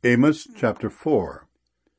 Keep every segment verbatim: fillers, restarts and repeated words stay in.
Amos chapter four.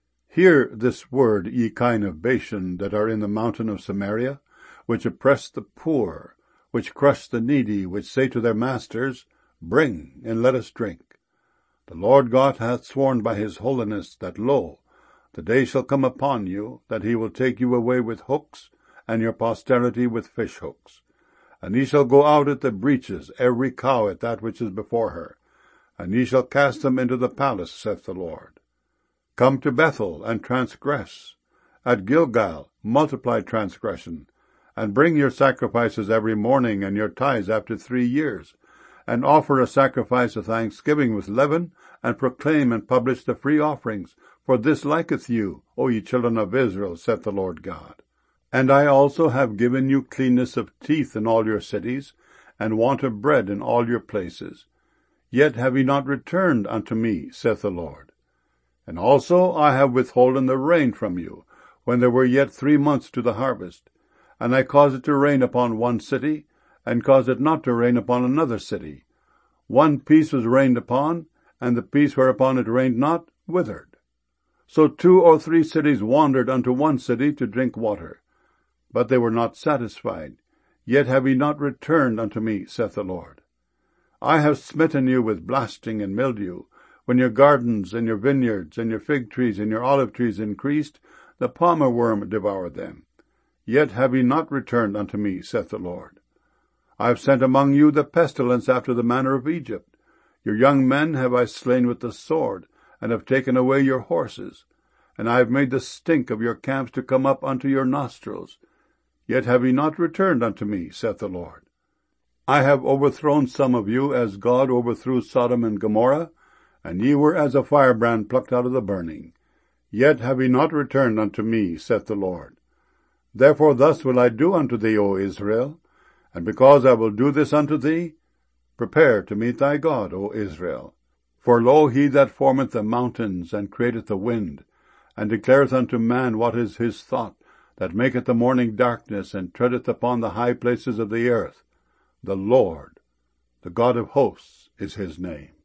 Hear this word, ye kine of Bashan, that are in the mountain of Samaria, which oppress the poor, which crush the needy, which say to their masters, Bring, and let us drink. The Lord God hath sworn by his holiness that, lo, the day shall come upon you, that he will take you away with hooks, and your posterity with fish hooks. And ye shall go out at the breaches, every cow at that which is before her, and ye shall cast them into the palace, saith the Lord. Come to Bethel, and transgress. At Gilgal multiply transgression, and bring your sacrifices every morning, and your tithes after three years, and offer a sacrifice of thanksgiving with leaven, and proclaim and publish the free offerings, for this liketh you, O ye children of Israel, saith the Lord God. And I also have given you cleanness of teeth in all your cities, and want of bread in all your places. Yet have ye not returned unto me, saith the Lord. And also I have withholden the rain from you, when there were yet three months to the harvest. And I caused it to rain upon one city, and caused it not to rain upon another city. One piece was rained upon, and the piece whereupon it rained not withered. So two or three cities wandered unto one city to drink water. But they were not satisfied. Yet have ye not returned unto me, saith the Lord. I have smitten you with blasting and mildew. When your gardens and your vineyards and your fig trees and your olive trees increased, the palmer worm devoured them. Yet have ye not returned unto me, saith the Lord. I have sent among you the pestilence after the manner of Egypt. Your young men have I slain with the sword, and have taken away your horses. And I have made the stink of your camps to come up unto your nostrils. Yet have ye not returned unto me, saith the Lord. I have overthrown some of you, as God overthrew Sodom and Gomorrah, and ye were as a firebrand plucked out of the burning. Yet have ye not returned unto me, saith the Lord. Therefore thus will I do unto thee, O Israel, and because I will do this unto thee, prepare to meet thy God, O Israel. For lo, he that formeth the mountains, and createth the wind, and declareth unto man what is his thought, that maketh the morning darkness, and treadeth upon the high places of the earth, the Lord, the God of hosts, is his name.